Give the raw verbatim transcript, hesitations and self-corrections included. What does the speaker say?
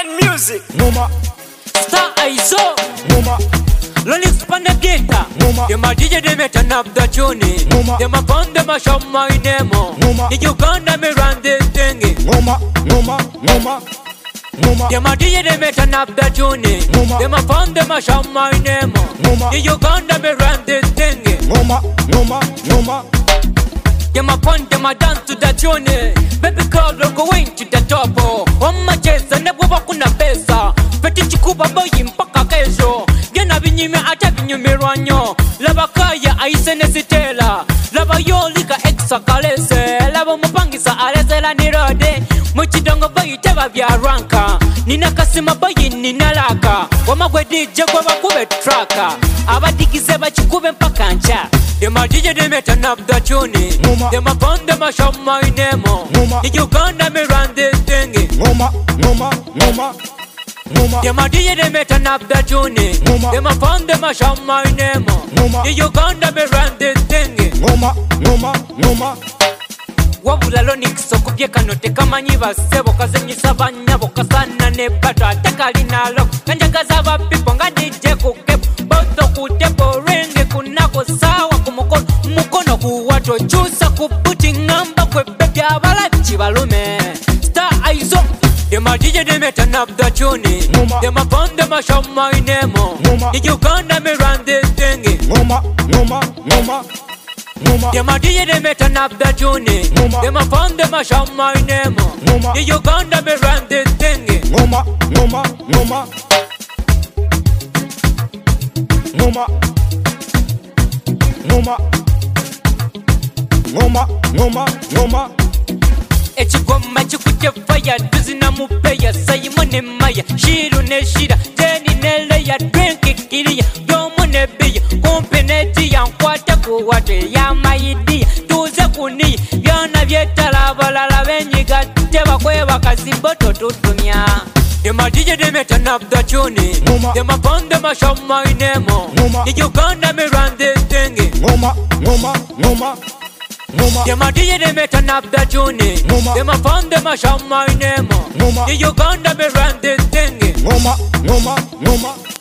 Fine music. Numa, Star Aizo, Numa, Lolix Panagita, Numa, Yama D J they met up the tune. Numa, Yama found them a show my name. Numa, In Uganda me run this thing. Numa, Numa, Numa, Numa, Yama D J they met up the tune. Numa, Yama found them a show my name. Numa, In Uganda me run this thing. Numa, Numa, Numa, Yama point them a dance to the tune. Baby girl will go into the top. On my chest and never walk on a pesa. Petit chikuba boy mpaka kesho. Gena binyime ata binyume ranyo. Laba kaya aisene sitela. Laba yolika exa kalese. Laba mupangisa alese la nirode. Muchidongo boy teba vya ranka. Nina kasima boy nina laka. Wama kwe D J kwa wakube traka. Abadikize bachikube mpaka ncha. Dema D J deme turn up the tune. Dema pound dema show my name. In Uganda me run this thing. Numa, Numa, Numa, Numa, Dema D J deme turn up the tune. Dema pound dema show my name. In Uganda me run this thing. Numa, Numa, Numa, Wabula Lonix okubye kano tekamanyi basebo kazenyisa banyabo kasana ne bata tekalina lo kanjagaza ba people nga D J kuke boto kutepo renge kunako sawa kumukono mukono kuwato chusa kuputi ngamba kwe bya balachi balume Star Aizo Dema D J deme turn up the tune. Dema pound dema show my name. In Uganda me run this thing. Numa, Numa, Numa, Numa, Dema D J deme turn up the tune. Dema pound dema show my name. Numa, In Uganda me run this thing. Numa, Numa, Numa, Numa, Numa, Numa, Numa, Numa, Echigoma chikute fire duzina mupeya Simon Maya shiru ne shira Jenny ne leya drink kiriya Yomu ne biya kumpe ne tiya Nkwata kuwate ya mayidiya Tuze kuni Vyona vyetala balala Venyiga teba kweba kasimboto tutumya Dema D J deme turn up the tune. Dema pound dema show my name. In Uganda me run this thing. Numa, Numa, Numa, Numa, Dema D J deme turn up the tune. Dema pound dema show my name. Numa, In Uganda me run this thing. Numa, Numa, Numa,